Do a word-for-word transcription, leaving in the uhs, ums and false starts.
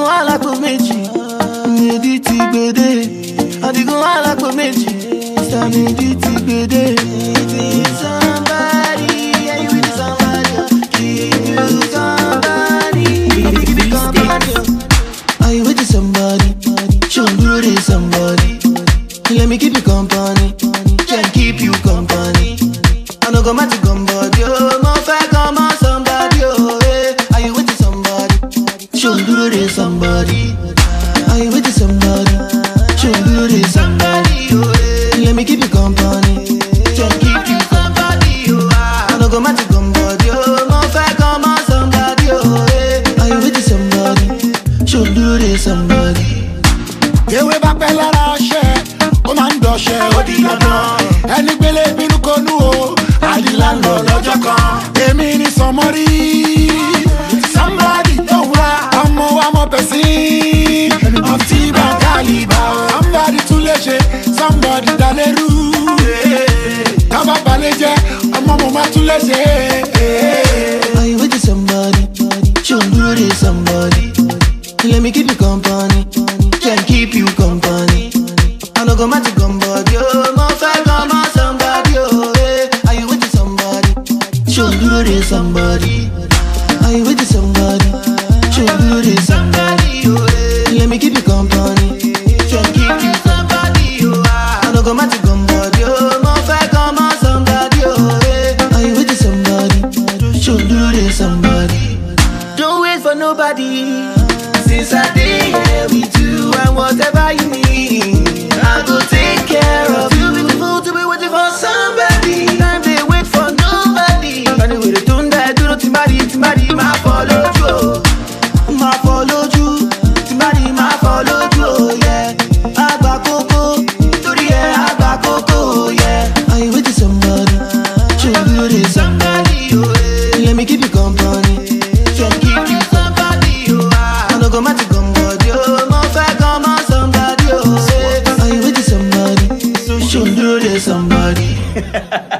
I like for meji. Medi ti gbede. I go I like for meji. Sta medi ti gbede. Somebody, yeah, you with somebody. Give you somebody. Give you somebody. Are you with somebody? Show me with somebody. Let me keep you company. Can keep you company. I no go mad to come body. Oh, mo fe come on somebody. Oh, hey. Are you with somebody? Show me with somebody. Are you with somebody? Show me with somebody. Oh, hey. Let me keep you company. Can keep you company. Oh, I no go mad to come body. Oh, mo fe come on somebody. Oh, hey. Are you with somebody? Show me with somebody. Yeah, we back a lot of shit. Come on, do shit. What do you know? Any bele binu konu o. I the landlord lọ́jọ́ kan. Èmi ni somebody. Somebody tó wá. Ọmọ wa mọ person. Ọtí bá kálíbà o. Somebody tún lè ṣe. Somebody dálérú. Tábà balẹ̀ jẹ́. Ọmọ mo máa tún lè ṣe. Are you with somebody? Show me with somebody. Let me keep you company. Can keep you company. I no go mad to come body. Oh, mo fe come on somebody. Oh, hey. Are you with somebody? Show me with somebody. Are you with somebody? Show me with somebody. Oh, hey. Let me keep you company. Can keep you company. Oh, I no go mad to come body. Oh, mo fe come on somebody. Oh, hey. Are you with somebody? Show me with somebody. Don't wait for nobody. Since I day here with you and whatever you need, I go take care of you. Too beautiful to be waiting for somebody. Time they wait for nobody. Anyway, they don't die, do not somebody, somebody, my follow you. My follow you. Somebody, my follow you, yeah. I got coco, to the air, I got coco, yeah. Are you with somebody? Show me with somebody, oh, yeah. Let me keep you company. Can keep you company, oh, I no go mad to come body. Oh, mo fe come on somebody, oh, hey. Are you with somebody? So show me with somebody.